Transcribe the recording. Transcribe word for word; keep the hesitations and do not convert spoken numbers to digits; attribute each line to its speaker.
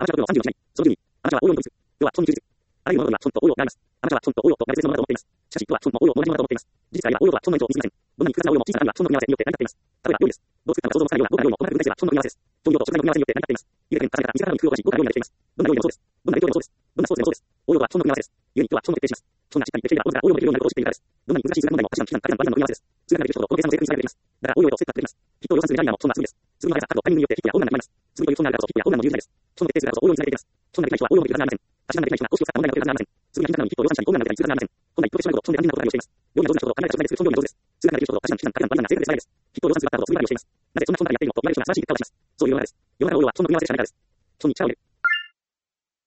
Speaker 1: アマチュアプロのさんじゅういちそのじゅうに、アマチュアは応用に統一。要は、そのに忠実。あらゆる物事には損と応用があります。アマチュアは損と応用と同じものだと思っています。しかし、プロは損も応用も同じものだと思っています。事実は今、応用とは損の意図を見せません。どんなに複雑な応用も小さな単位は損の組み合わせによって成り立っています。例えば、料理です。どう作ったのか想像もつかないような豪華な料理も同じ具材は損の組み合わせです。調味料と食材の組み合わせによって成り立っています。茹でて重ねた水からの肉をし、豪華な料理ができています。どんな料理もそうです。どんな冷凍でもそうです。どんなソースでもそうです。応用とは損の組み合わせです。故にとは損を徹底します。そんなしっかり徹底した応用が応用できるようになることを知っているからです。どんなに難しい数学問題も足し算、引き算、掛け算、割り算の組み合わせです。数学ができる人ほどこの計算の正確につなげられています。だから応用へと切磋琢磨できます。きっと量産するメライナーもそんな数です。数の速さ、角度、タイミングによってヒットやホームランが決まります。数という損があるからこそヒットやホームランの有利です。損の徹底数がこそ応用につなげています。損ができない人は応用もできるはずがありません。足し算ができない人が公式を使った問題が解けるはずがありません。数が金額なのにヒットを量産したりホームランが出たりするはずがありません。こんな一方でしまうほど損で肝心なことばかりをしています。料理が上手な人ほど考えた食材でする調理が上手です。数学ができる人ほど足し算、引き算、掛け算、割り算が正確で正解です。きっと量算するがあったほど数学をしています。なぜそんな損ばかりやっているのと言われる人が正しい結果を出します。そういう世の中です。世の中の応用は損の組み合わせでしかないからです。損に力を入れる。